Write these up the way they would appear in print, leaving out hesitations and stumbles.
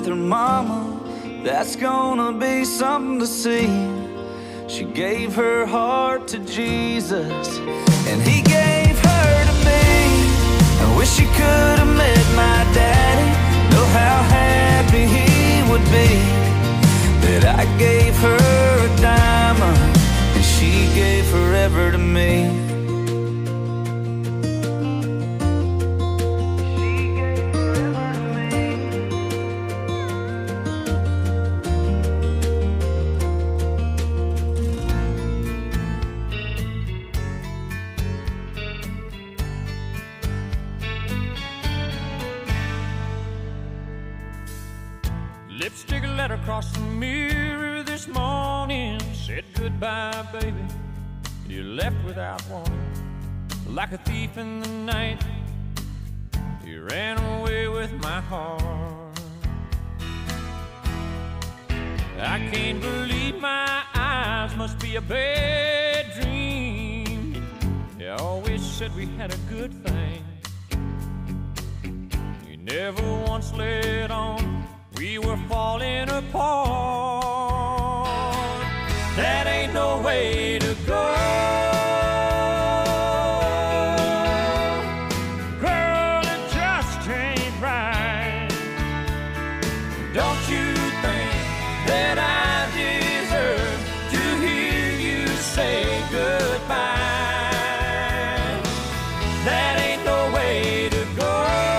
her mama, that's gonna be something to see. She gave her heart to Jesus, and he gave her to me. I wish she could have met my daddy, know how happy he would be that I gave her a diamond and she gave forever to me. Lipstick letter across the mirror this morning said goodbye, baby. You left without warning, like a thief in the night. You ran away with my heart. I can't believe my eyes, must be a bad dream. You always said we had a good thing. You never once let on we were falling apart. That ain't no way to go. Girl, it just ain't right. Don't you think that I deserve to hear you say goodbye? That ain't no way to go.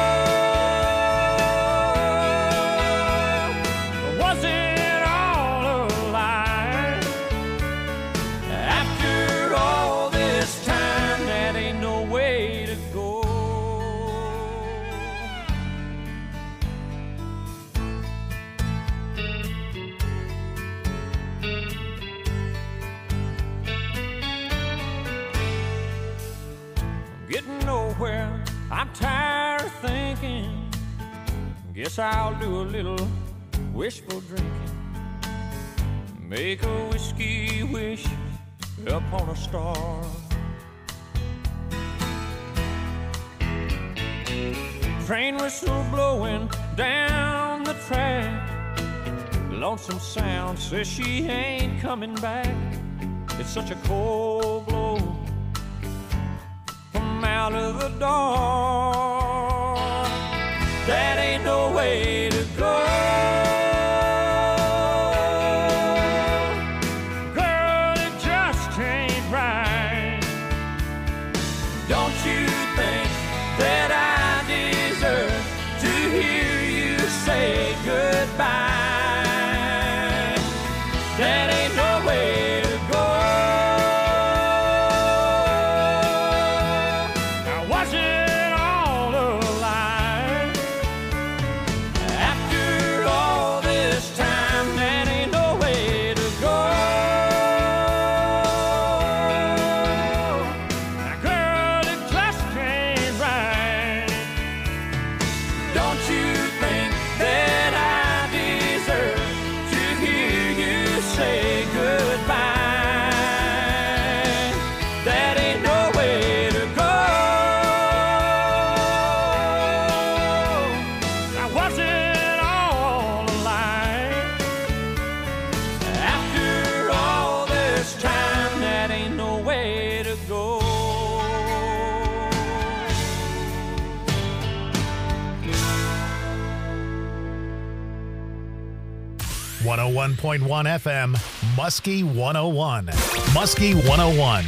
I'm tired of thinking. Guess I'll do a little wishful drinking. Make a whiskey wish upon a star. Train whistle blowing down the track. Lonesome sound says she ain't coming back. It's such a cold blow out of the dark. That ain't no way to go. Girl, it just ain't right. Don't you think that I deserve to hear you say goodbye? That ain't no way to go. Go. 101.1 FM, Muskie 101. Muskie 101.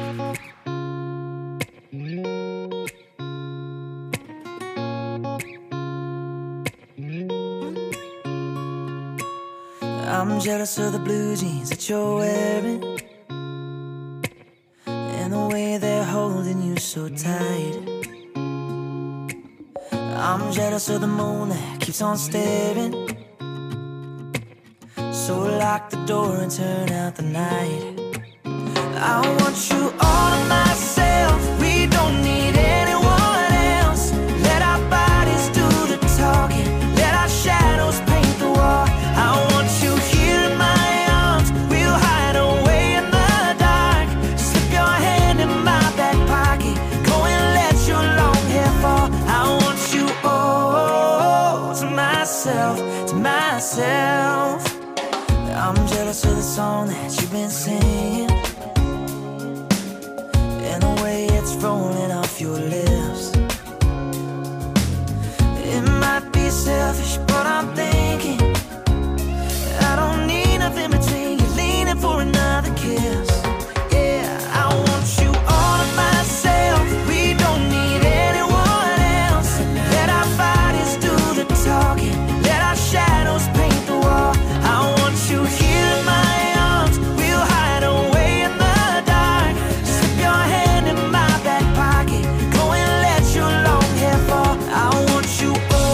I'm jealous of the blue jeans that you're wearing, and the way they're holding you so tight. I'm jealous of the moon that keeps on staring. So lock the door and turn out the night. I want you all to myself. We don't need anyone else. Let our bodies do the talking. Let our shadows paint the wall. I want you here in my arms. We'll hide away in the dark. Slip your hand in my back pocket. Go and let your long hair fall. I want you all to myself, to myself. I'm jealous of the song that you've been singing, and the way it's rolling off your lips. It might be selfish, but I'm thinking I don't need nothing between you, leaning for another kiss. Yeah, I want you all to myself. We don't need anyone else. Let our bodies do the talking, let our shadows paint the wall. I want you here in my arms. We'll hide away in the dark. Slip your hand in my back pocket, go and let your long hair fall. I want you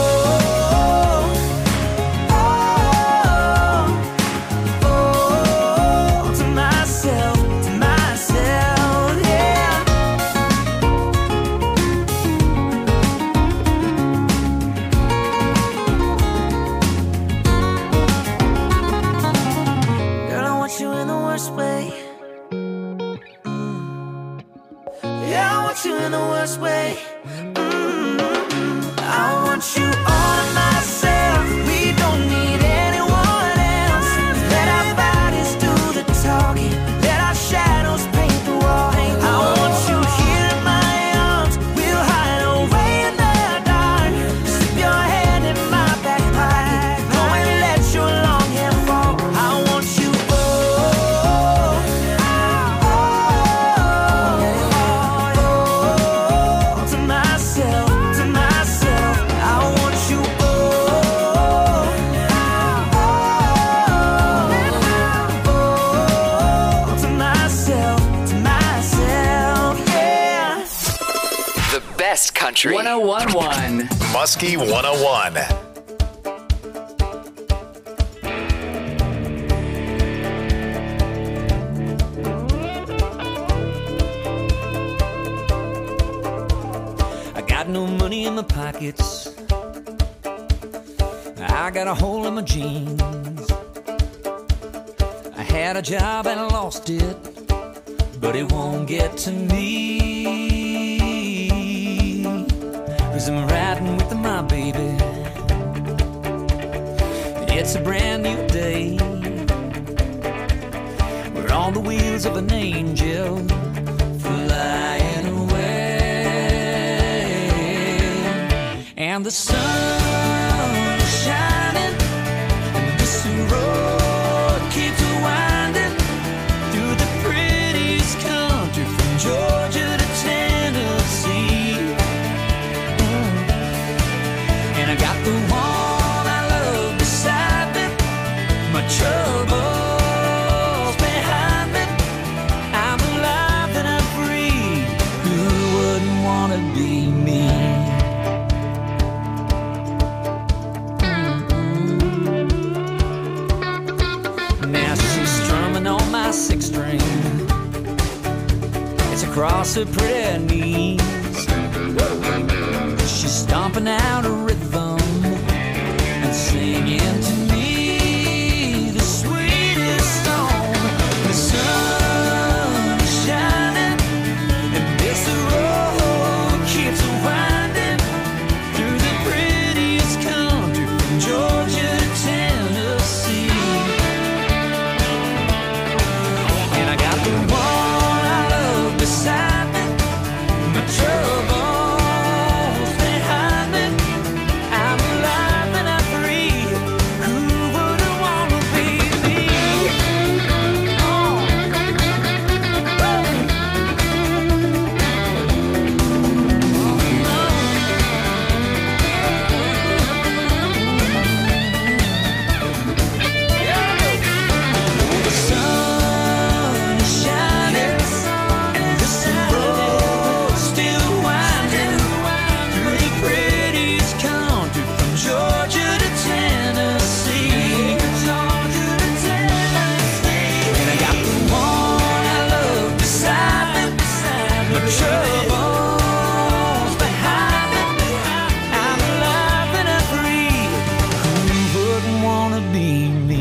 to myself, yeah. Girl, I want you in the worst way. Yeah, I want you in the worst way. I want you all to myself. We don't need anyone else. Let our bodies do the talking, let our shadows paint the wall. I want you here in my arms. We'll hide away in the dark. Slip your hand in my back pocket, go and let your long hair fall. I want you to myself, to myself. I want you to myself, yeah. The best country. 1011. Muskie 101. I got no money in my pockets, I got a hole in my jeans. I had a job and I lost it, but it won't get to me, 'cause I'm riding with my baby. It's a brand new day, we're on the wheels of an angel flying away. And the sun is shining, and this road keeps winding through the prettiest country from Georgia to Tennessee. And I got the one I love beside me, my troubles behind me. I'm alive and I'm free, who wouldn't want to be me? Six string, it's across her pretty knees. She's stomping out a rhythm and singing to me the sweetest song. The sun is shining, and this road keeps winding through the prettiest country from Georgia to Tennessee. Beside me, my troubles behind me. I'm alive and I'm free. Who wouldn't want to be me? The sun is shining, troubles behind me. I'm alive and I'm free. Who wouldn't want to be me?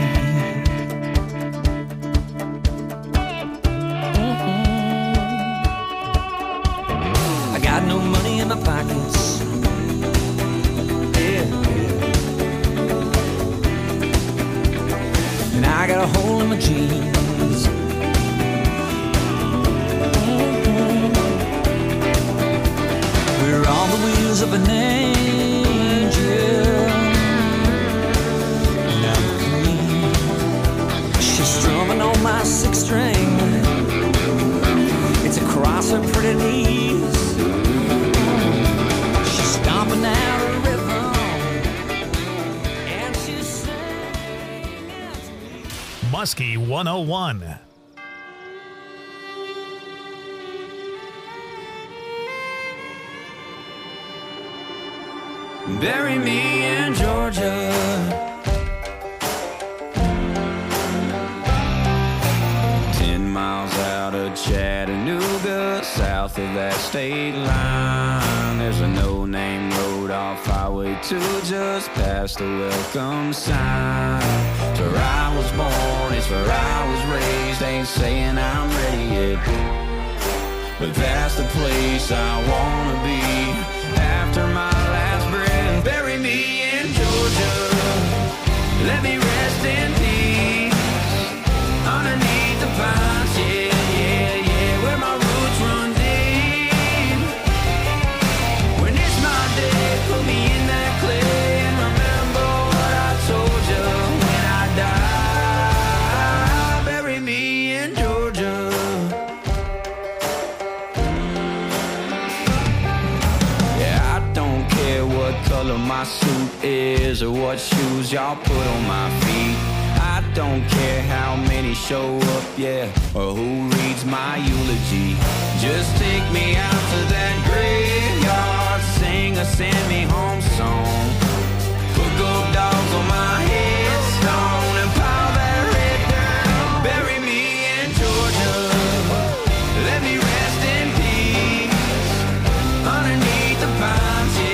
I got no money in my pockets, yeah. And I got a hole in my jeans. We're on the wheels of an angel. Now clean. She's strumming on my six string. It's across her pretty knees. She's stomping out a rhythm, and she's singing to me. Muskie 101. Bury me in Georgia. 10 miles out of Chattanooga, south of that state line. There's a no-name road off Highway 2, just past the welcome sign. It's where I was born, it's where I was raised. Ain't saying I'm ready yet, but that's the place I wanna be after my last breath. Bury me in Georgia, let me rest in peace underneath the pines, yeah, yeah, yeah, where my roots run deep. When it's my day, put me in that clay and remember what I told you when I die. Bury me in Georgia. Color my suit is or what shoes y'all put on my feet. I don't care how many show up, yeah, or who reads my eulogy. Just take me out to that graveyard, sing a send me home song. Put gold dogs on my headstone and pile that red dirt. Bury me in Georgia, let me rest in peace underneath the pines, yeah.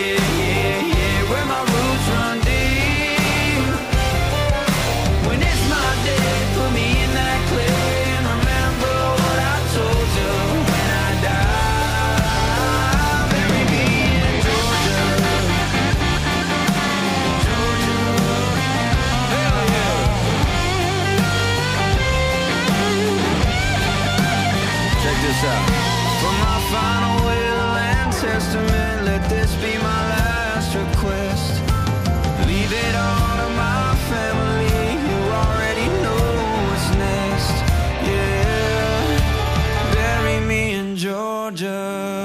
For my final will and testament, let this be my last request. Leave it all to my family, you already know what's next. Yeah, bury me in Georgia.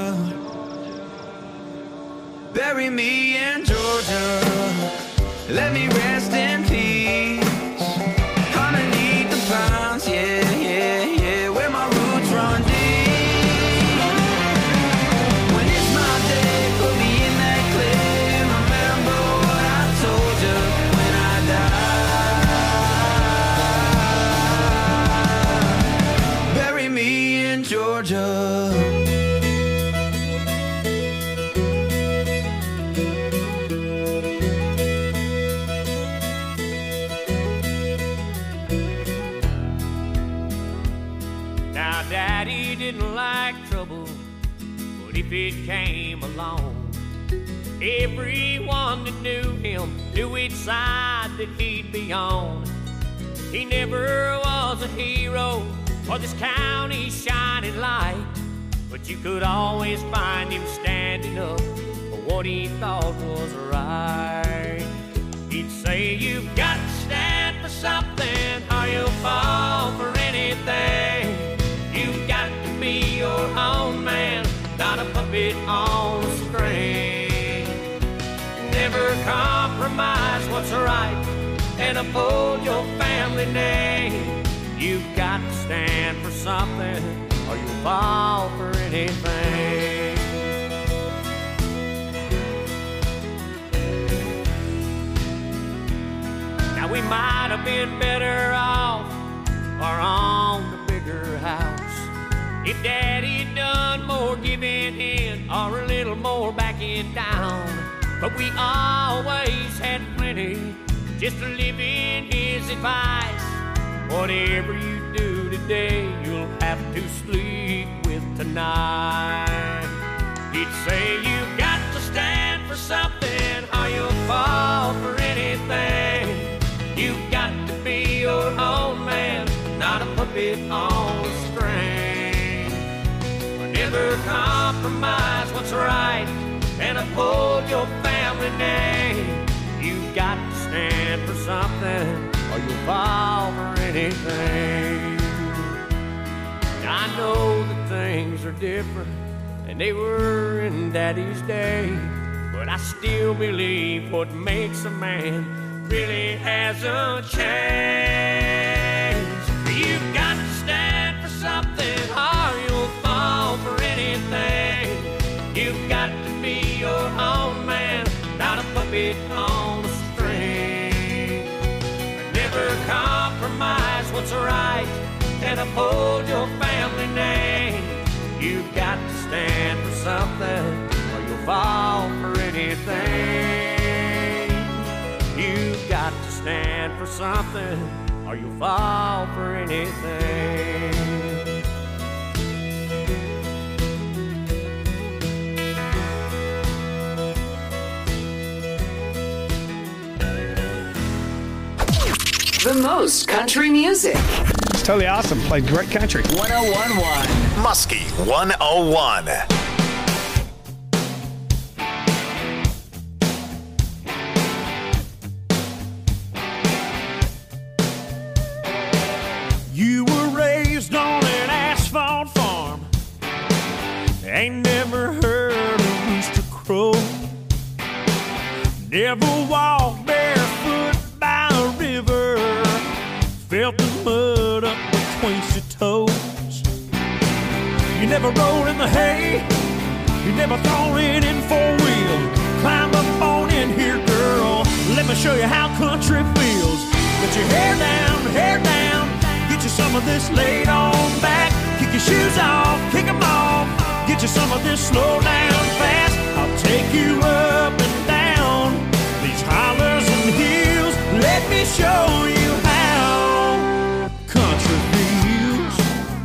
Bury me in Georgia. Let me rest in peace underneath the pines, yeah, yeah, yeah, where my roots run deep. Now, Daddy didn't like trouble, but if it came along, everyone that knew him knew which side that he'd be on. He never was a hero or this county's shining light, but you could always find him standing up for what he thought was right. He'd say, you've got to stand for something or you'll fall for anything. You've got to be your own man, not a puppet on a string. Never compromise what's right and uphold your family name. You've got to stand for something or you'll fall for anything. Now we might have been better off or on the bigger house if Daddy had done more giving in or a little more backing down. But we always had plenty just to live in his advice. Whatever you do today, you'll have to sleep with tonight. He'd say, you've got to stand for something or you'll fall for anything. You've got to be your own man. what's right and uphold your family name. You've got to stand for something or you'll fall for anything. I know that things are different than they were in Daddy's day, but I still believe what makes a man really hasn't changed. You've got to stand for something or you'll fall for anything. You've got to be your own man, not a puppet on a string. Never compromise what's right and uphold your family name. You've got to stand for something or you'll fall for anything. You've got to stand for something or you'll fall for anything. The most country music. It's totally awesome. Played great country. 1011. Muskie 101. You were raised on an asphalt farm. Ain't never heard a rooster crow. Never walked barefoot by a river. Felt the mud up between your toes. You never rode in the hay. You never thrown it in four-wheel. Climb up on in here, girl. Let me show you how country feels. Put your hair down. Get you some of this laid on back. Kick your shoes off, kick them off. Get you some of this slow down fast. I'll take you up and down these hollers and hills. Let me show you how country feels.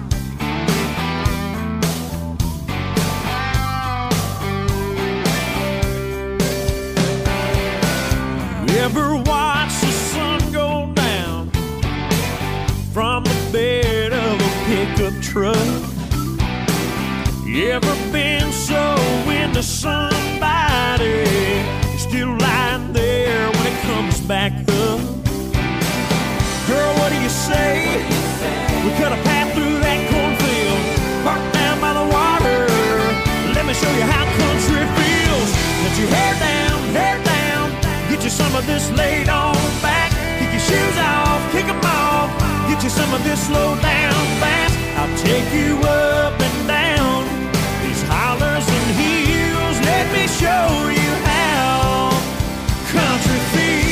You ever watch the sun go down from the bed of a pickup truck? You ever been so into somebody you're still lying there when it comes back up? Girl, what do you say? We cut a path through that cornfield, parked down by the water. Let me show you how country feels. Let your hair down. Get you some of this laid on back. Kick your shoes off, kick them off. Get you some of this slow down fast. I'll take you up and down these hollers and hills. Let me show you how country feels.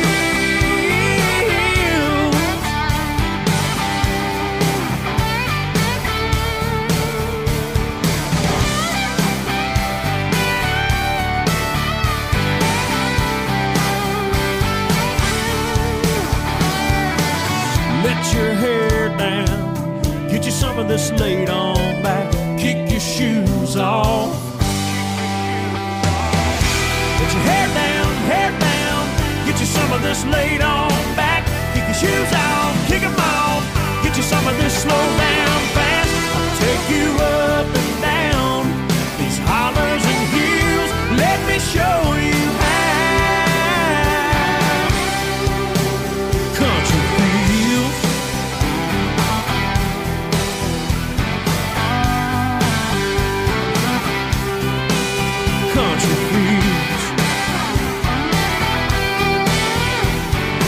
Let your hair down. Get you some of this laid on back. Kick your shoes off. Let your hair down. Get you some of this laid on back. Kick your shoes off, kick them off. Get you some of this slow down fast. I'll take you up and down these hollers and hills. Let me show you how country feels. Country feels.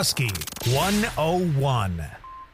Muskie 101.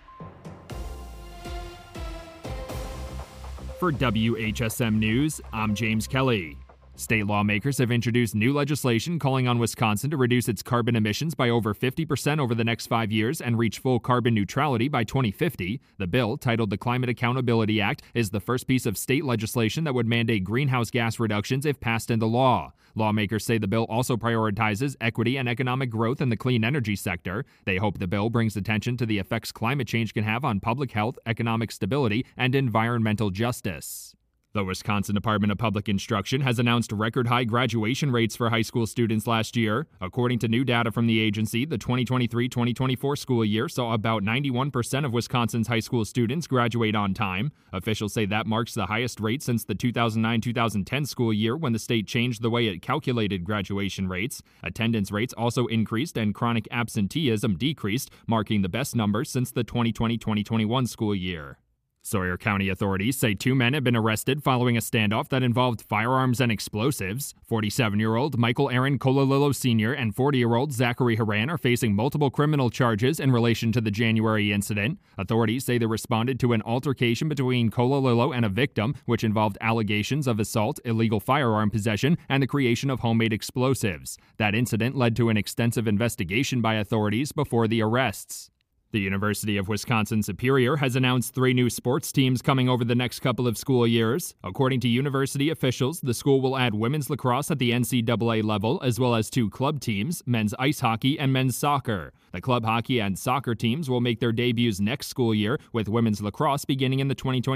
For WHSM News, I'm James Kelly. State lawmakers have introduced new legislation calling on Wisconsin to reduce its carbon emissions by over 50% over the next 5 years and reach full carbon neutrality by 2050. The bill, titled the Climate Accountability Act, is the first piece of state legislation that would mandate greenhouse gas reductions if passed into law. Lawmakers say the bill also prioritizes equity and economic growth in the clean energy sector. They hope the bill brings attention to the effects climate change can have on public health, economic stability, and environmental justice. The Wisconsin Department of Public Instruction has announced record-high graduation rates for high school students last year. According to new data from the agency, the 2023-2024 school year saw about 91% of Wisconsin's high school students graduate on time. Officials say that marks the highest rate since the 2009-2010 school year, when the state changed the way it calculated graduation rates. Attendance rates also increased and chronic absenteeism decreased, marking the best numbers since the 2020-2021 school year. Sawyer County authorities say 2 men have been arrested following a standoff that involved firearms and explosives. 47-year-old Michael Aaron Cololillo Sr. and 40-year-old Zachary Haran are facing multiple criminal charges in relation to the January incident. Authorities say they responded to an altercation between Cololillo and a victim, which involved allegations of assault, illegal firearm possession, and the creation of homemade explosives. That incident led to an extensive investigation by authorities before the arrests. The University of Wisconsin-Superior has announced 3 new sports teams coming over the next couple of school years. According to university officials, the school will add women's lacrosse at the NCAA level, as well as 2 club teams, men's ice hockey and men's soccer. The club hockey and soccer teams will make their debuts next school year, with women's lacrosse beginning in the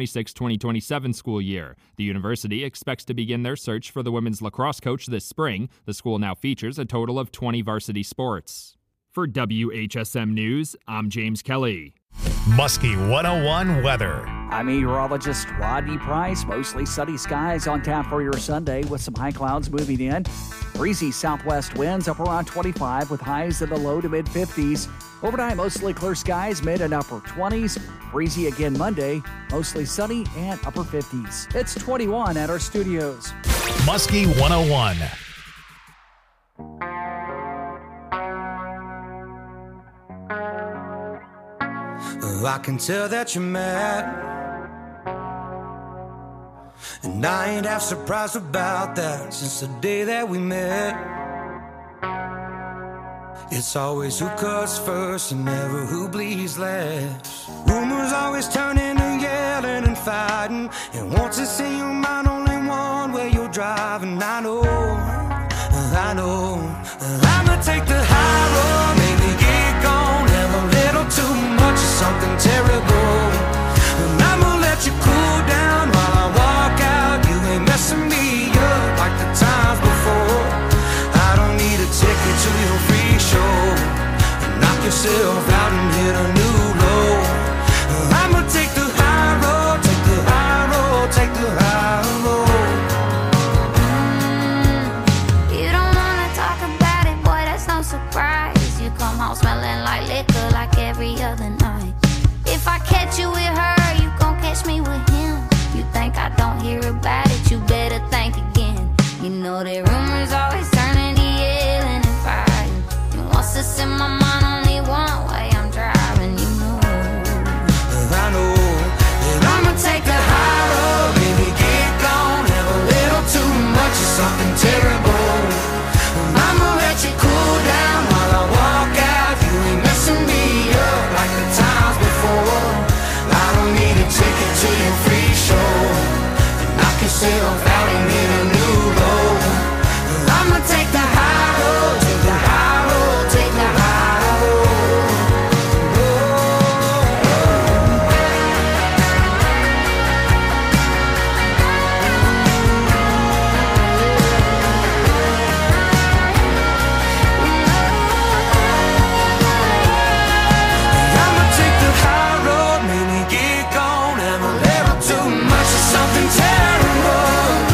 2026-2027 school year. The university expects to begin their search for the women's lacrosse coach this spring. The school now features a total of 20 varsity sports. For WHSM News, I'm James Kelly. Muskie 101 weather. I'm meteorologist Rodney Price. Mostly sunny skies on tap for your Sunday with some high clouds moving in. Breezy southwest winds up around 25 with highs in the low to mid 50s. Overnight, mostly clear skies, mid and upper 20s. Breezy again Monday, mostly sunny and upper 50s. It's 21 at our studios. Muskie 101. I can tell that you're mad, and I ain't half surprised about that. Since the day that we met, it's always who cuts first and never who bleeds last. Rumors always turn into yelling and fighting, and once it's in your mind, only one way you're driving. I know I'ma take the high road, maybe get gone, have a little too much of something terrible, and I'ma let you cool down while I walk out. You ain't messing me up like the times before. I don't need a ticket to your free show, knock yourself out and hit a new low. I'ma take the high road, take the high road, take the high road. Surprise, you come home smelling like liquor like every other night. If I catch you with her, you gon' catch me with him. You think I don't hear about it, you better think again. You know that rumors always turn into yelling and fighting, and once it's in my mind, only one way I'm driving. You know I know that I'ma take the high road, baby, get gone, have a little too much of something terrible. I'ma let you cool down while I walk out. You ain't messing me up like the times before. I don't need a ticket to your free show, knock yourself out and hit a new low. I'ma take the high road, take the high road, take the high road. Something terrible,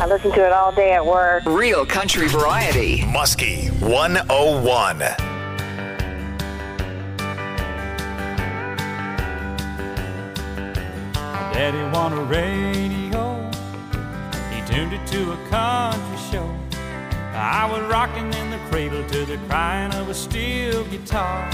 I listen to it all day at work. Real country variety. Muskie 101. Daddy won a radio. He tuned it to a country show. I was rocking in the cradle to the crying of a steel guitar.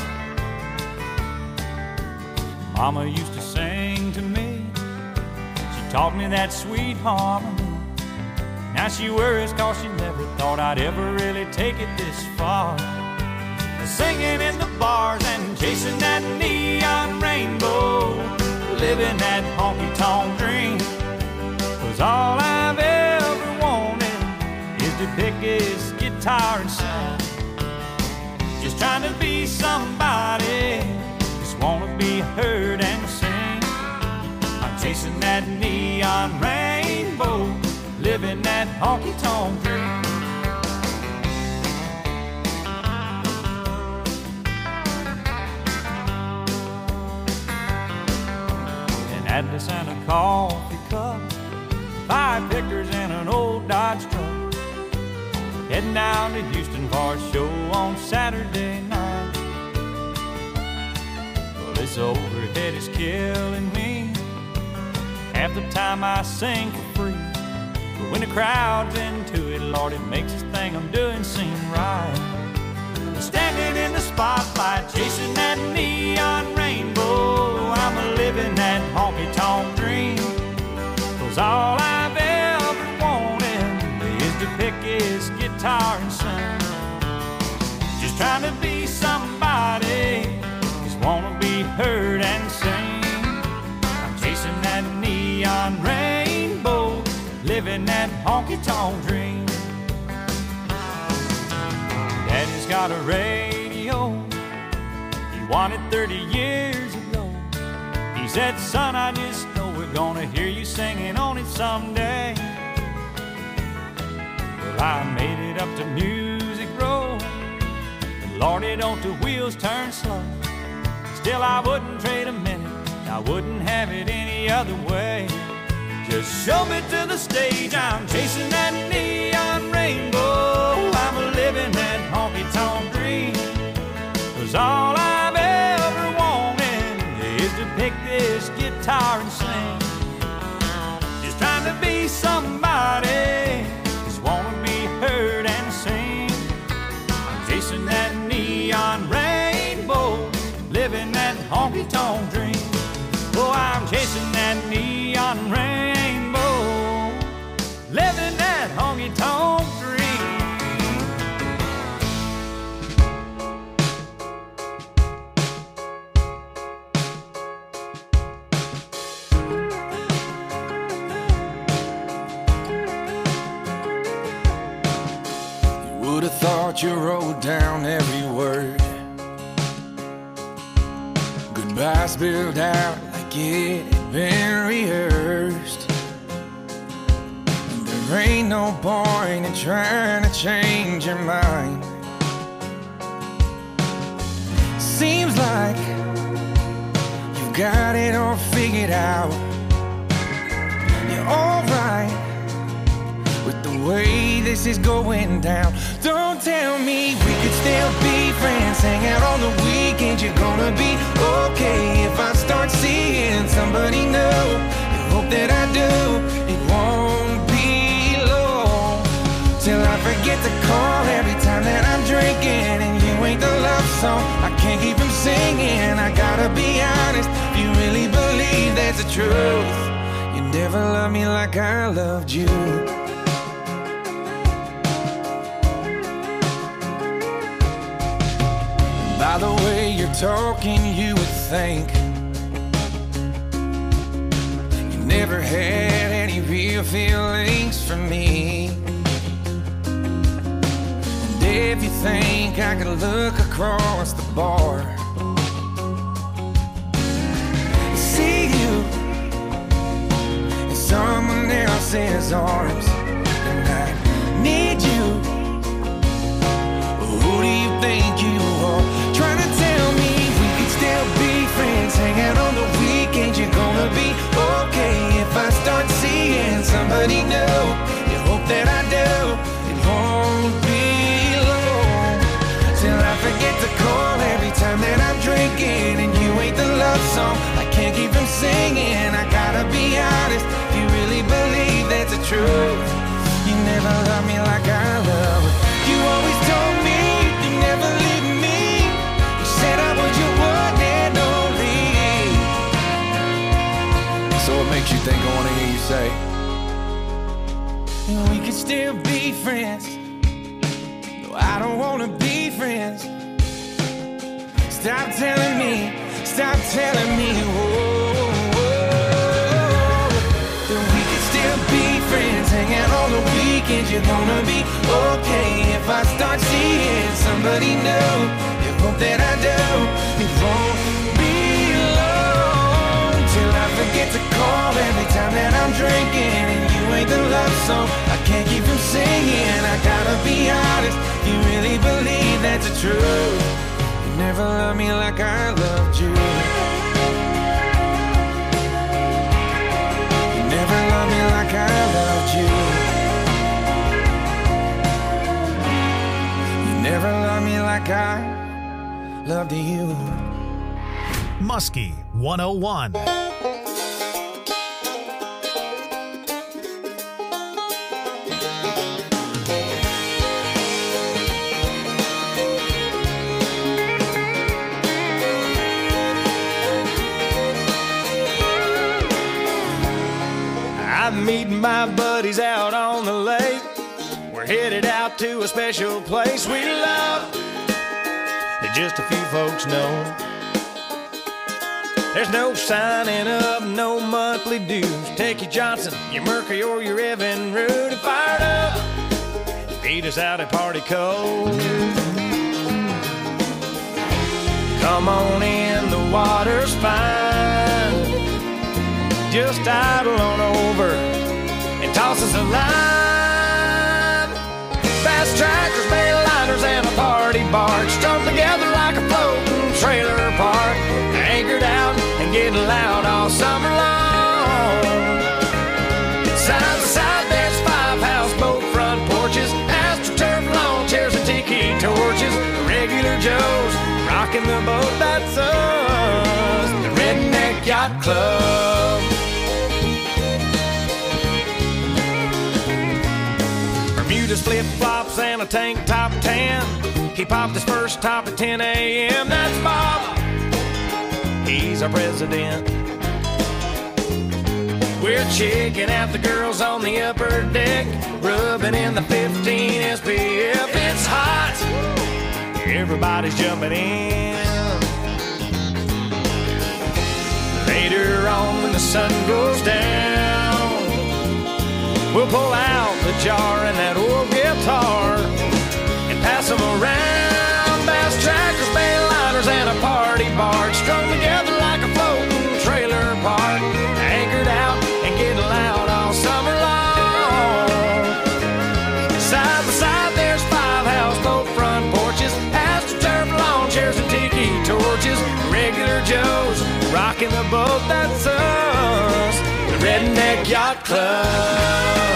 Mama used to sing to me. She taught me that sweet harmony. Now she worries 'cause she never thought I'd ever really take it this far. Singing in the bars and chasing that neon rainbow, living that honky-tonk dream. 'Cause all I've ever wanted is to pick his guitar and sing. Just trying to be somebody, just wanna be heard and sing. I'm chasing that neon rainbow, living that honky-tonk dream. Atlas and a coffee cup, 5 pickers and an old Dodge truck, heading down to Houston for a show on Saturday night. Well, this overhead is killing me. Half the time I sing for free, but when the crowd's into it, Lord, it makes this thing I'm doing seem right. Standing in the spotlight, chasing that neon rainbow, I'm a living that honky-tonk dream. 'Cause all I've ever wanted is to pick his guitar and sing. Just trying to be somebody, just wanna be heard and sing. I'm chasing that neon rainbow, living that honky-tonk dream. Daddy's got a radio, he won it 30 years ago. He said, son, I just know we're gonna hear you singing on it someday. Well, I made it up to Music Row, and Lordy, don't the wheels turn slow. Still, I wouldn't trade a minute, I wouldn't have it any other way. Just show me to the stage, I'm chasing that neon rainbow, I'm a living that honky-tonk dream. 'Cause all I've ever wanted is to pick this guitar and sing. Just trying to be somebody, just wanna be heard and sing. I'm chasing that neon rainbow, living that honky-tonk dream. Oh, I'm chasing that neon rainbow, living that honky-tonk dream. You would have thought you wrote down every word. Goodbye spilled out like it had been rehearsed. And there ain't no point in trying to change your mind. Seems like you've got it all figured out. You're alright with the way this is going down. Don't tell me we could still be friends, hang out on the weekends. You're gonna be okay if I start seeing somebody new. You hope that I do, it won't be long till I forget to call every time that I'm drinking. And you ain't the love song I can't keep from singing. I gotta be honest, if you really believe that's the truth, you never loved me like I loved you. By the way you're talking, you would think you never had any real feelings for me. And if you think I could look across the bar, see you in someone else's arms, and I need you. Who do you think you are? Trying to tell me we could still be friends, hang out on the weekends. You're gonna be okay if I start seeing somebody new. You hope singing. I gotta be honest, if you really believe that's the truth. You never loved me like I love her. You always told me you never leave me. You said I was your one and only. So what makes you think I want to hear you say we could still be friends? No, I don't want to be friends. Stop telling me, whoa, that we could still be friends, hang out on the weekends. You're gonna be okay if I start seeing somebody new. You hope that I do. It won't be long till I forget to call every time that I'm drinking, and you ain't the love song I can't keep from singing. I gotta be honest, you really believe that's the truth. You never loved me like I loved you. You never loved me like I loved you. You never loved me like I loved you. Muskie 101. I'm meeting my buddies out on the lake. We're headed out to a special place we love that just a few folks know. There's no signing up, no monthly dues. Take your Johnson, your Mercury, or your Evan Root and fire it up. Meet us out at Party Cove. Come on in, the water's fine. Just idle on over and toss us a line. Fast trackers, bail liners, and a party barge strung together like a floating trailer park. Anchored out and getting loud all summer long. Side by side there's 5 houseboat front porches, AstroTurf lawn chairs and tiki torches. Regular Joes rocking the boat, that's us, the Redneck Yacht Club. Bermuda's flip-flops and a tank top tan. He popped his first top at 10 a.m. That's Bob, he's our president. We're checking out the girls on the upper deck, rubbing in the 15 SPF. It's hot, everybody's jumping in. Later on when the sun goes down, we'll pull out the jar and that old guitar and pass them around. Bass trackers, bail liners, and a party barge strung together like a floating trailer park. Anchored out and getting loud all summer long. Side by side there's 5 houseboat front porches, AstroTurf lawn chairs and tiki torches. Regular Joes rocking the boat, that's us, the Redneck Yacht Club.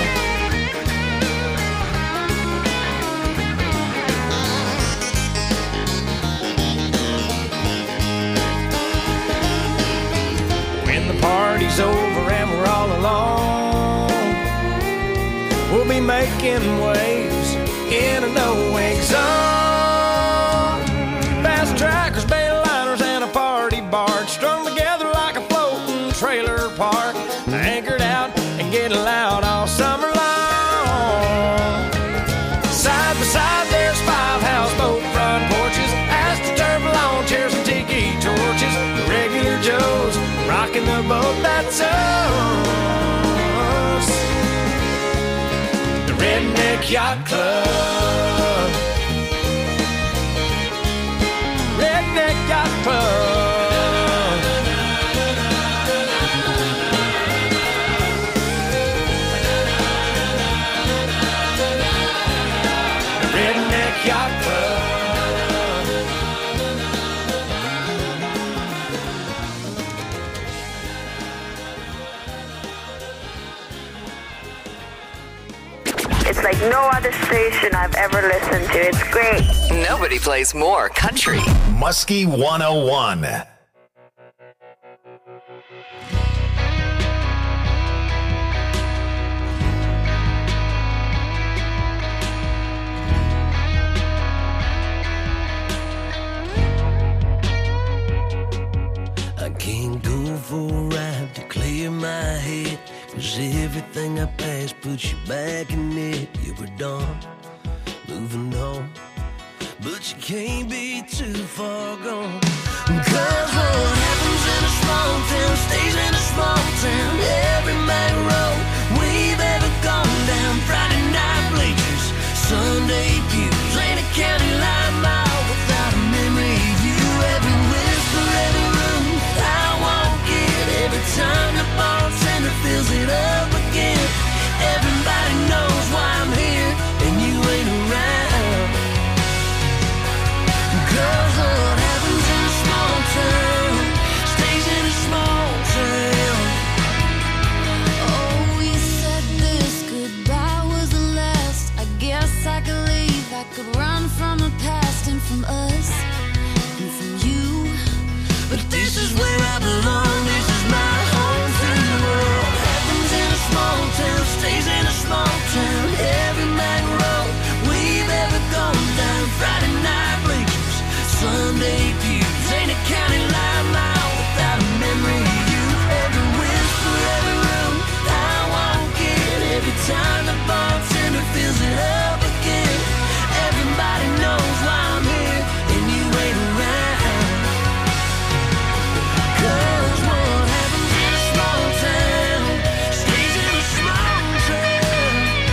When the party's over and we're all alone, we'll be making waves in a no-wake zone. Fast trackers, bail liners, and a party barge strung together like a floating trailer park. Anchored out and getting loud all summer long. Side by side there's 5 houseboat front porches, AstroTurf lawn chairs and tiki torches. Regular Joes rocking the boat, that's us, the Redneck Yacht Club. Redneck Yacht Club. Redneck Yacht Club. It's like no other station I've ever listened to. It's great. Nobody plays more country. Muskie 101. put you back in it, you were done, moving on. But you can't be too far gone. 'Cause what happens in a small town stays in a small town. Every main road we've ever gone down. Friday night bleachers, Sunday pews, ain't a county line mile without a memory of you. Every whisper, every room I walk in, every time the bartender fills it up again. Everybody knows why I'm here and you ain't around. 'Cause what happens in a small town stays in a small town. Oh, you said this goodbye was the last. I guess I could leave, I could run from the past and from us and from you. But this is where I belong, this is my home free world. Happens in a small town, stays in a small town. Every main road we've ever gone down. Friday night bleachers, Sunday pews, ain't a county line mile without a memory of you. Every whisper, every room I walk in, every time the bartender fills it up again. Everybody knows why I'm here and you ain't around. 'Cause what happens in a small town stays in a small town.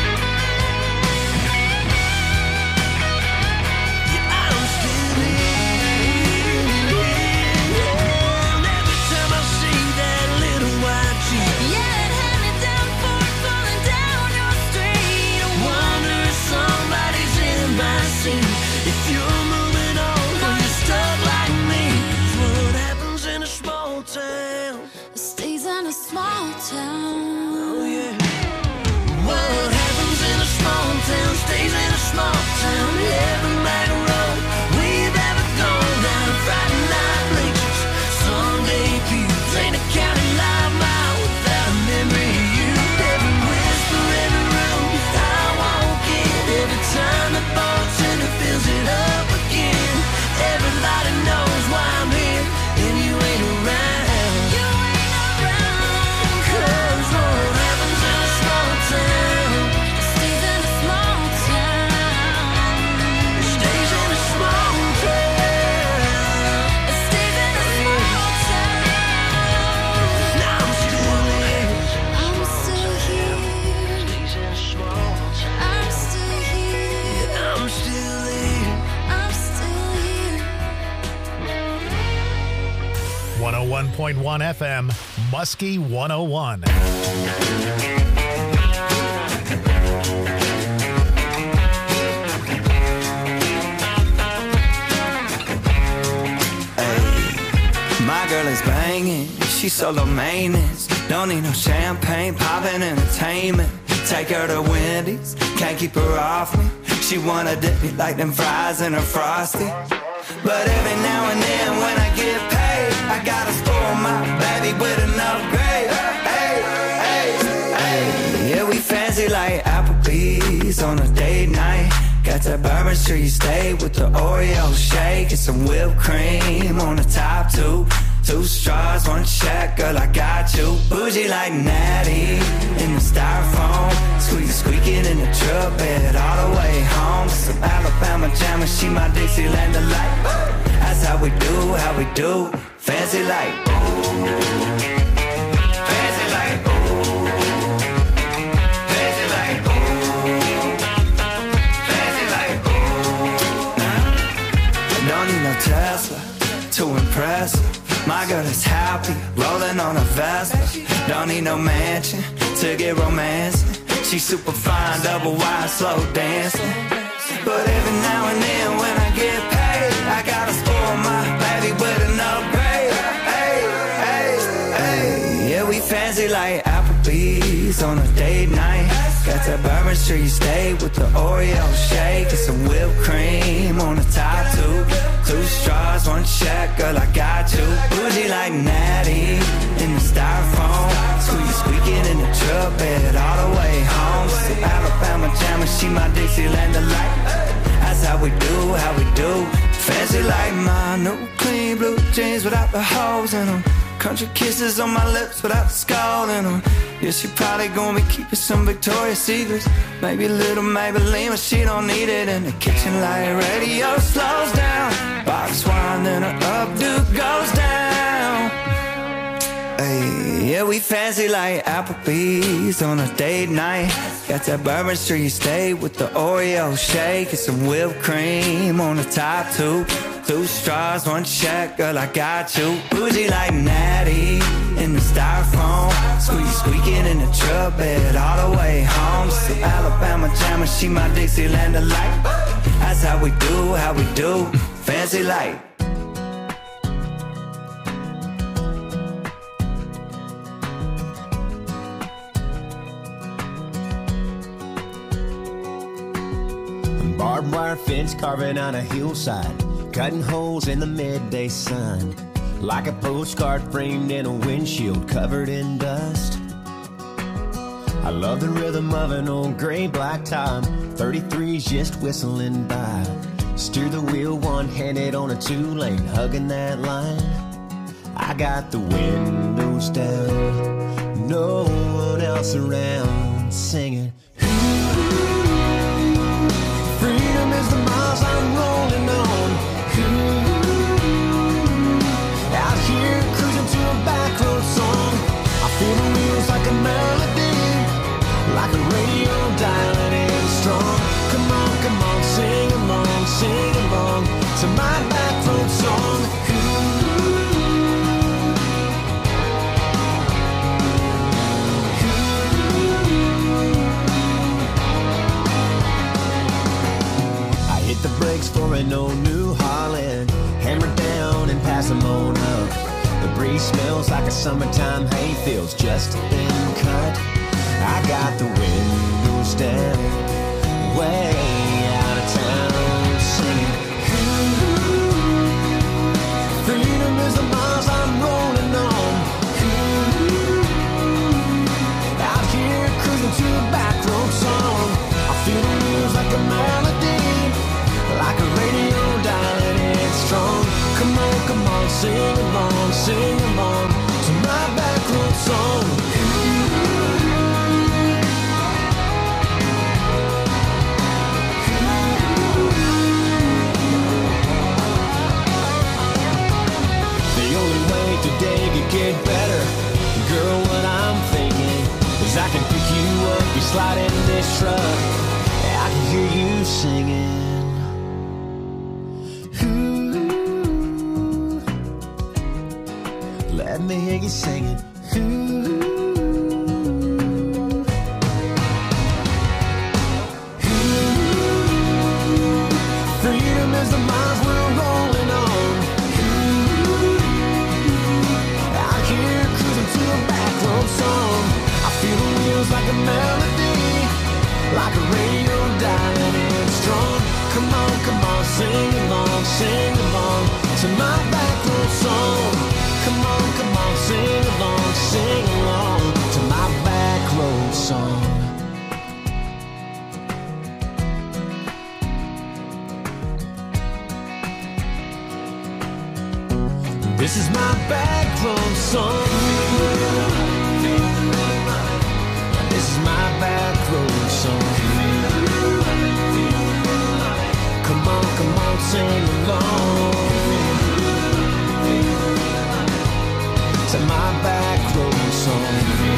Yeah, I'm still here. And every time I see that little white Jeep, Yeah, it had me down for it falling down your street. I wonder if somebody's in my seat. If you're moving on or you're stuck like me. 'Cause what happens in a small town? It stays in a small town. Oh yeah. What happens in a small town stays in a small town. Every main road we've ever gone down. Friday night bleachers, Sunday pews, ain't a county line mile without a memory of you. Every whisper, every room I walk in, every time the bartender fills it up again. Everybody knows why I'm here and you ain't around. You ain't around. 'Cause what happens in a small town It stays in a small town. stays in a small town. It stays in a small town. Now I'm still here. I'm still here. Stays in a small town. I'm still here. I'm still here. I'm still here. 101.1 FM, Muskie 101. My girl is banging, she's so low maintenance. Don't need no champagne, poppin' entertainment. Take her to Wendy's, can't keep her off me. She wanna dip me like them fries in her Frosty. But every now and then when I get paid, I gotta spoil my baby with an upgrade. Hey, hey, hey. Yeah, we fancy like Applebee's on a date night. Got that Bourbon Street steak with the Oreo shake and some whipped cream on the top two. 2 straws, 1 check, girl, I got you. Bougie like Natty in the styrofoam. Squeaking in the truck bed all the way home. Some Alabama jammer, she my Dixieland delight. That's how we do, fancy like ooh. Fancy like ooh. Fancy like ooh. Fancy like ooh. Nah. Don't need no Tesla to impress her. My girl is happy, rolling on a Vespa. Don't need no mansion to get romancing. She's super fine, double wide, slow dancing. But every now and then when I get paid, I gotta spoil my baby with an upgrade. Hey, hey, hey. Yeah, we fancy like Applebee's on a date night. Got that Bourbon Street steak with the Oreo shake and some whipped cream on the top two. 2 straws, 1 check, girl, I got you. Bougie like Natty in the styrofoam. Squeaking in the truck bed all the way home. Some Alabama jammer, she my Dixieland delight. That's how we do, Fancy like my new clean blue jeans without the holes in them. Country kisses on my lips without scalding them. Yeah, she probably gonna be keeping some Victoria's Secrets. Maybe a little Maybelline, but she don't need it. In the kitchen light radio slows down. Box wine, then her updo goes down. Hey, yeah, we fancy like Applebee's on a date night. Got that Bourbon Street steak with the Oreo shake and some whipped cream on the top two. 2 straws, 1 check, girl, I got you. Bougie like Natty in the styrofoam. Squeaking in the truck bed all the way home. Some Alabama jammer, she my Dixieland delight. That's how we do, fancy like. Barbed wire fence carving on a hillside, cutting holes in the midday sun, like a postcard framed in a windshield covered in dust. I love the rhythm of an old gray black top, 33's just whistling by. Steer the wheel one-handed on a 2-lane, hugging that line. I got the windows down, no one else around, singing. Freedom is the miles I'm rolling on. Out here cruising to a back road song. I feel the wheels like a melody, like a radio dialing in strong. Come on, sing along to my back road song. The brakes for an old New Holland, hammer down and pass them on up. The breeze smells like a summertime hayfield's just been cut. I got the windows down, way out of town, singing. Freedom is the miles I'm rolling on. Out here cruising to a back road song. I feel the wheels like a melody, like a radio dialing in strong. Come on, sing along to my back road song. The only way today could get better, girl, what I'm thinking is I can pick you up, you slide in this truck, I can hear you singing. Let me hear you singing. Freedom is the miles we're rolling on. Out here cruising to a back road song. I feel the wheels like a melody, like a radio dialing in strong. Come on, sing along to my back road song. Come on, sing along to my back road song. This is my back road song. This is my back road song. Come on, sing along to my back road song.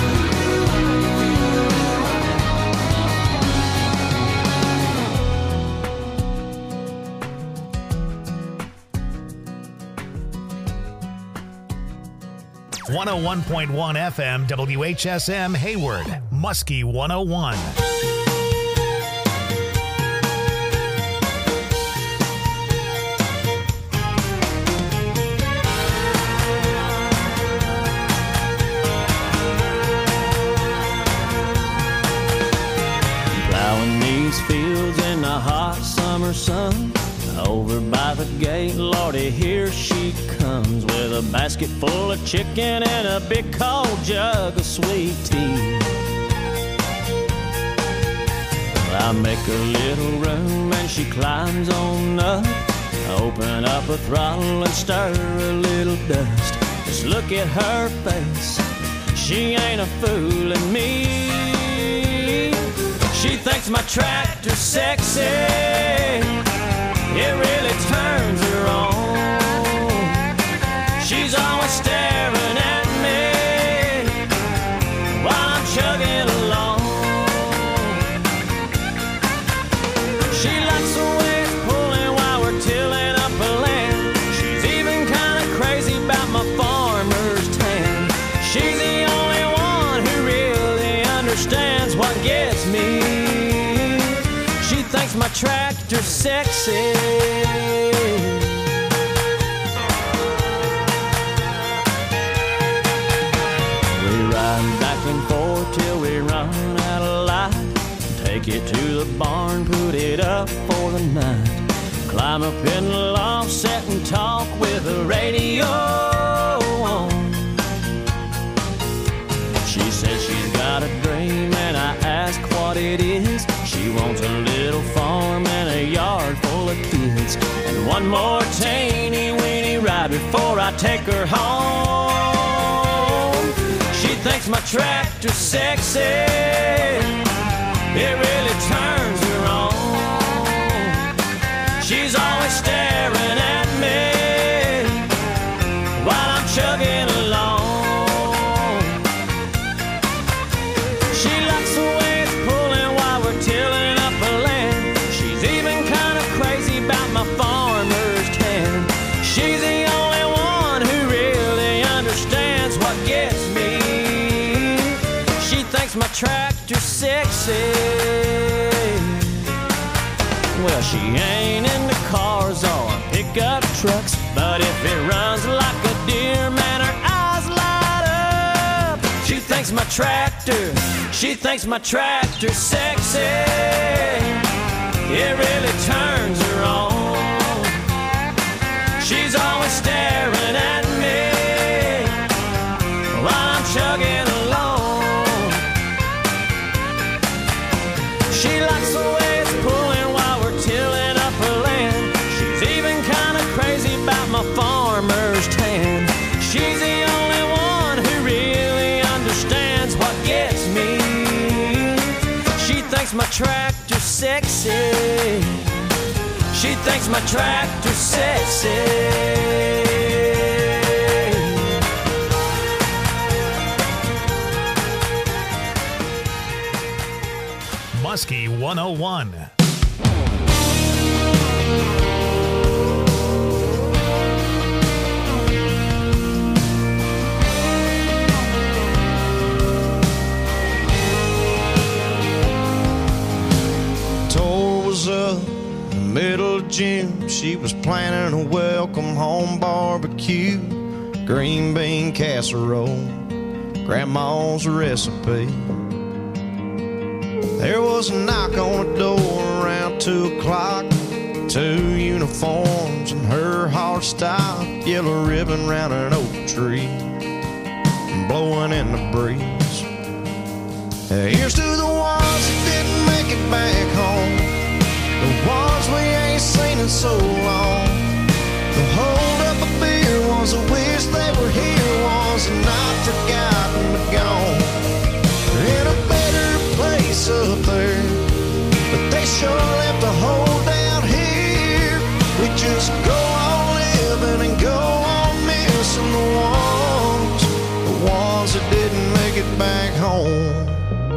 101.1 FM WHSM Hayward, Muskie 101. Plowing these fields in the hot summer sun. Over by the gate, Lordy, here she comes with a basket full of chicken and a big cold jug of sweet tea. I make a little room and she climbs on up. Open up a throttle and stir a little dust. Just look at her face, she ain't a fooling me. She thinks my tractor's sexy, it really turns her on. She's always staring at me while I'm chugging along. She likes the way it's pulling while we're tilling up a land. She's even kind of crazy about my farmer's tan. She's the only one who really understands what gets me. She thinks my tractor's sexy. We ride back and forth till we run out of light. Take it to the barn, put it up for the night. Climb up in the loft, sit and talk with the radio on. She says she's got a dream and I ask what it is. She wants a little farm and a yard full of kids, and one more teeny weeny ride before I take her home. She thinks my tractor's sexy, it really turns her on. She's always staring at me while I'm chugging along. She likes the way it's pulling while we're tilling up a land. She's even kind of crazy about my farmer's tan. She's the only one who really understands what gets me. She thinks my tractor's sexy. Well, she ain't into cars or pickup trucks, but if it runs like a deer, man, her eyes light up. She thinks my tractor's sexy, it really turns her on. She's always staring at me while I'm chugging along. She likes the way it's pulling while we're tilling up her land. She's even kind of crazy about my farmer's tan. She's the only one who really understands what gets me. She thinks my tractor's sexy. She thinks my tractor's sexy. Muskie 101. Tour was up in the middle of June. She was planning a welcome home barbecue, green bean casserole, grandma's recipe. There was a knock on the door around 2 o'clock. 2 uniforms and her heart stopped. Yellow ribbon round an oak tree, blowing in the breeze. Here's to the ones that didn't make it back home, the ones we ain't seen in so long. The hold up a beer was a wish they were here, was not forgotten but gone. In a better place up there, but they sure left a hole down here. We just go on living and go on missing the ones that didn't make it back home.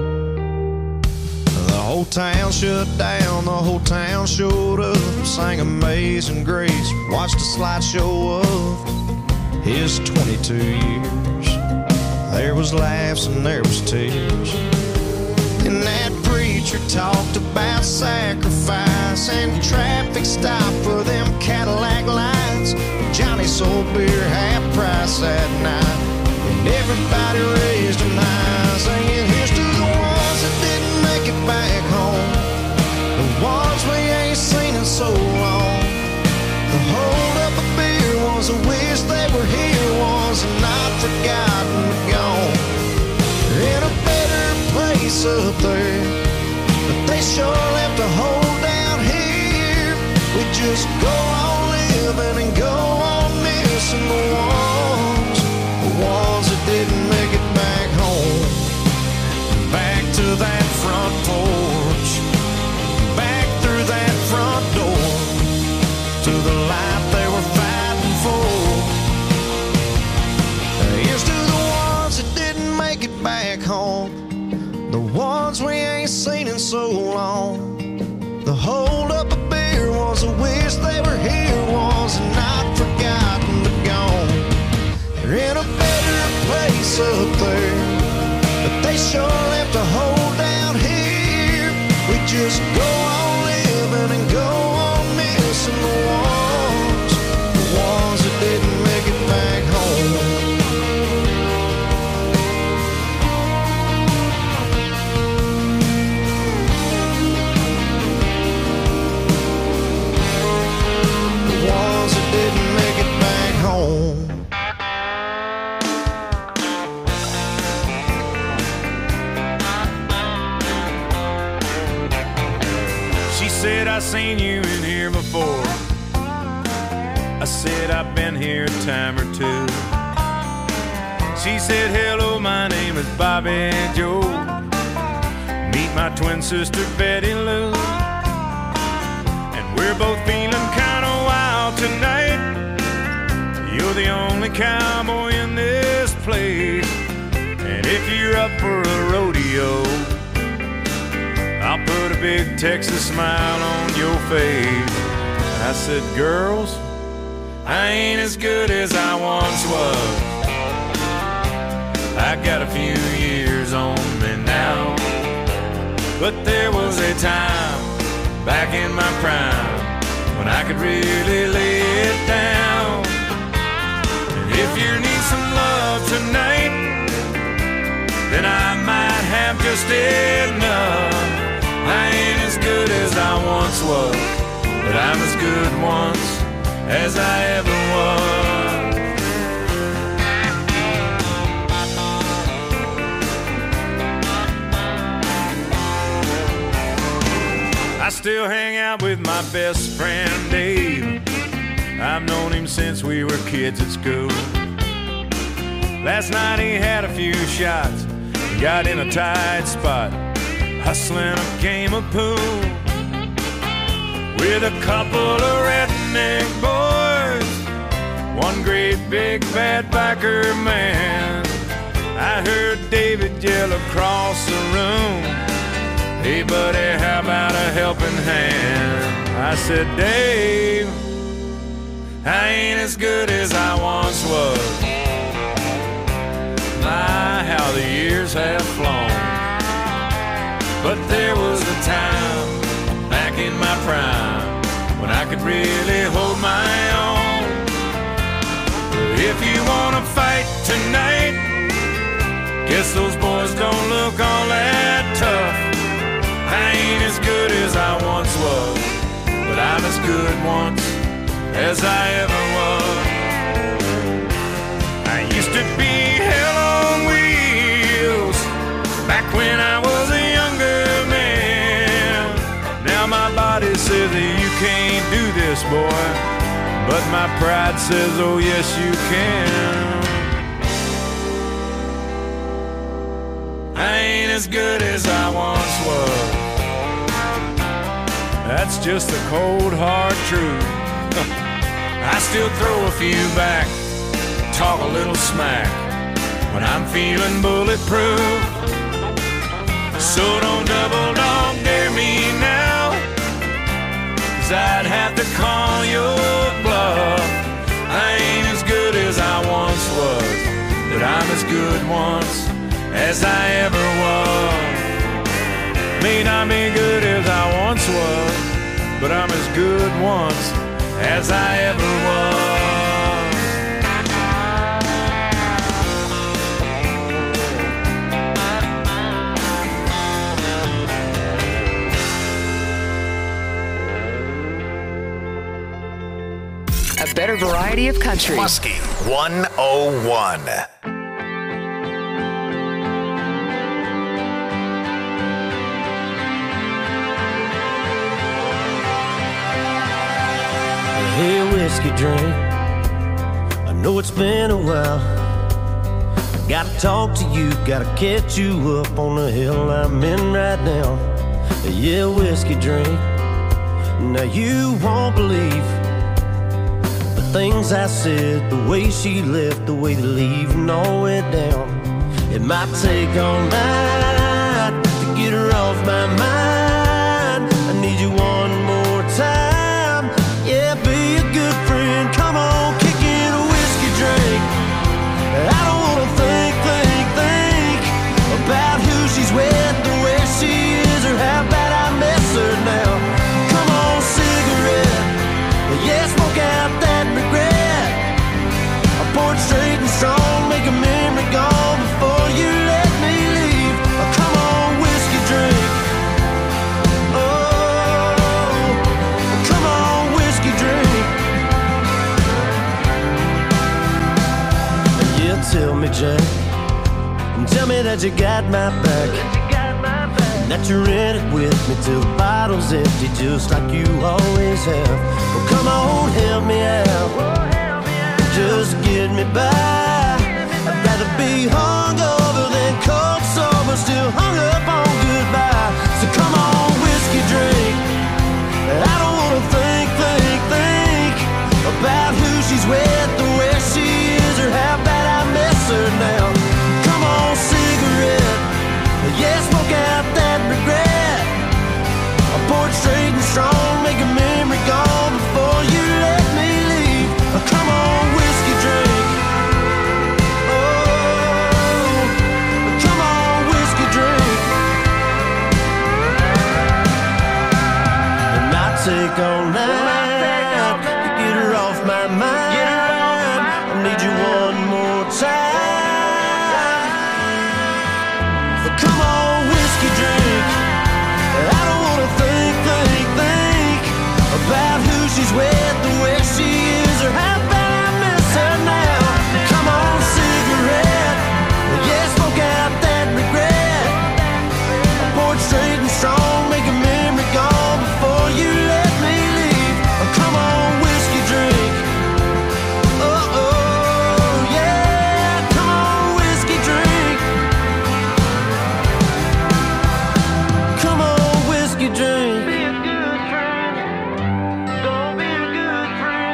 The whole town shut down, the whole town showed up, sang Amazing Grace, watched a slideshow of his 22 years. There was laughs and there was tears, and that preacher talked about sacrifice and traffic stop for them Cadillac lights. Johnny sold beer half price that night, and everybody raised their eyes, singing here's to the ones that didn't make it back home, the ones we ain't seen in so long. The hold up a beer was a wish they were here, was not forgotten but gone. In a better place up there, but they sure left a hole down here. We just go on living and go on missing the ones The hold up a beer was a wish they were here, was not forgotten but gone. They're in a better place up there, but they sure left a hole down here. We just go on living and go on missing the ones that didn't make it back home. Didn't make it back home. She said, I seen you in here before. I said, I've been here a time or two. She said, hello, my name is Bobby Joe. Meet my twin sister Betty Lou. And we're both feeling kind of wild tonight. You're the only cowboy in this place, and if you're up for a rodeo, I'll put a big Texas smile on your face. I said, girls, I ain't as good as I once was. I got a few years on me now, but there was a time back in my prime when I could really lay it down. And if you need some love tonight, then I might have just enough. I ain't as good as I once was, but I'm as good once as I ever was. I still hang out with my best friend Dave. I've known him since we were kids at school. Last night he had a few shots, got in a tight spot, hustling a game of pool with a couple of redneck boys, one great big bad biker man. I heard David yell across the room, hey buddy, how about a helping hand? I said, Dave, I ain't as good as I once was. My, how the years have flown. But there was a time back in my prime when I could really hold my own. If you wanna fight tonight, guess those boys don't look all that tough. I ain't as good as I once was, but I'm as good once as I ever was. I used to be hell on wheels back when I was a younger man. Now my body says that you can't do this, boy, but my pride says, oh yes you can. I ain't as good as I once was. That's just the cold hard truth. I still throw a few back, talk a little smack when I'm feeling bulletproof. So don't double dog dare me now, 'cause I'd have to call your bluff. I ain't as good as I once was, but I'm as good once as I ever was. May not be good as I once was, but I'm as good once as I ever was. A better variety of country. Muskie 101. Hey, whiskey drink, I know it's been a while. Gotta talk to you, gotta catch you up on the hill I'm in right now. Yeah, whiskey drink, now you won't believe the things I said, the way she left, the way the leaving all went down. It might take all night to get her off my mind. I need you one glad you got my back. And that you're in it with me till the bottle's empty, just like you always have. Well, come on, help me out. Just get me by. I'd rather be hungover than cold sober, still hung up on goodbye. So come on, whiskey drink. I don't wanna think about who she's with, or where she is, or how bad I miss her now. Come on, cigarette. Yeah, smoke out that regret. I pour it straight and strong, make a memory gone before you let me leave. Come on, whiskey drink. Oh, come on, whiskey drink. And I take all night.